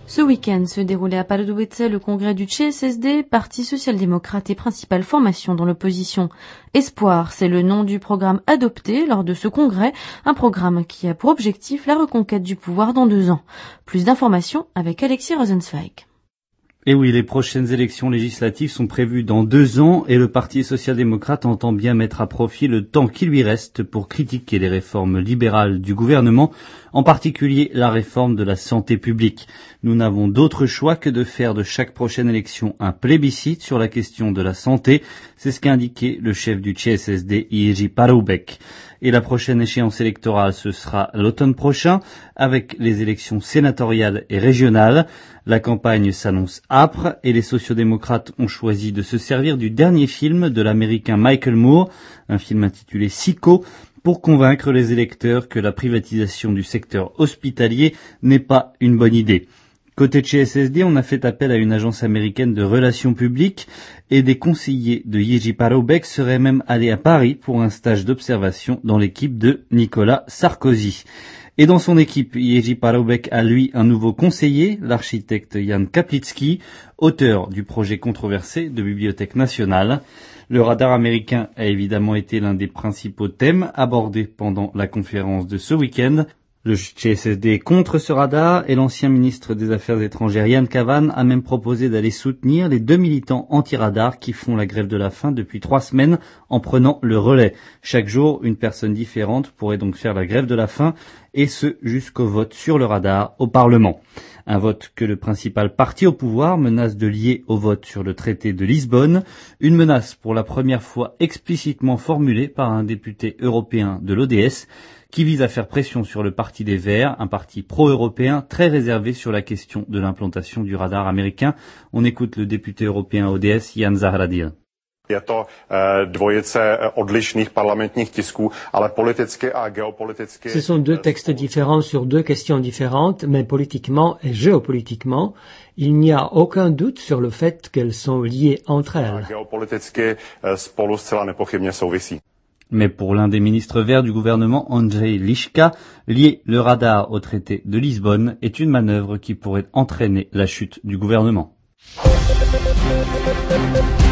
Ce week-end se déroulait à Pardubice le congrès du CSSD, parti social-démocrate et principale formation dans l'opposition. Espoir, c'est le nom du programme adopté lors de ce congrès, un programme qui a pour objectif la reconquête du pouvoir dans 2 ans. Plus d'informations avec Alexis Rosenzweig. Et oui, les prochaines élections législatives sont prévues dans 2 ans et le Parti social-démocrate entend bien mettre à profit le temps qui lui reste pour critiquer les réformes libérales du gouvernement, en particulier la réforme de la santé publique. Nous n'avons d'autre choix que de faire de chaque prochaine élection un plébiscite sur la question de la santé, c'est ce qu'a indiqué le chef du CSSD, Jiří Paroubek. Et la prochaine échéance électorale, ce sera l'automne prochain, avec les élections sénatoriales et régionales. La campagne s'annonce âpre et les sociodémocrates ont choisi de se servir du dernier film de l'américain Michael Moore, un film intitulé Sicko, pour convaincre les électeurs que la privatisation du secteur hospitalier n'est pas une bonne idée. Côté CSSD, on a fait appel à une agence américaine de relations publiques et des conseillers de Jiří Paroubek seraient même allés à Paris pour un stage d'observation dans l'équipe de Nicolas Sarkozy. Et dans son équipe, Jiří Paroubek a lui un nouveau conseiller, l'architecte Jan Kaplický, auteur du projet controversé de Bibliothèque nationale. Le radar américain a évidemment été l'un des principaux thèmes abordés pendant la conférence de ce week-end. Le CSSD est contre ce radar et l'ancien ministre des Affaires étrangères Jan Kavan a même proposé d'aller soutenir les 2 militants anti-radar qui font la grève de la faim depuis 3 semaines en prenant le relais. Chaque jour, une personne différente pourrait donc faire la grève de la faim et ce jusqu'au vote sur le radar au Parlement. Un vote que le principal parti au pouvoir menace de lier au vote sur le traité de Lisbonne, une menace pour la première fois explicitement formulée par un député européen de l'ODS qui vise à faire pression sur le Parti des Verts, un parti pro-européen très réservé sur la question de l'implantation du radar américain. On écoute le député européen ODS Jan Zahradil. Je to dvojice odlišných parlamentních tisků, ale politicky a geopoliticky. Ce sont 2 textes différents sur 2 questions différentes, mais politiquement et géopolitiquement, il n'y a aucun doute sur le fait qu'elles sont liées entre elles. Geopoliticky spolu zcela nepochybně souvisí. Mais pour l'un des ministres verts du gouvernement, Andrzej Liška, lier le radar au traité de Lisbonne est une manœuvre qui pourrait entraîner la chute du gouvernement.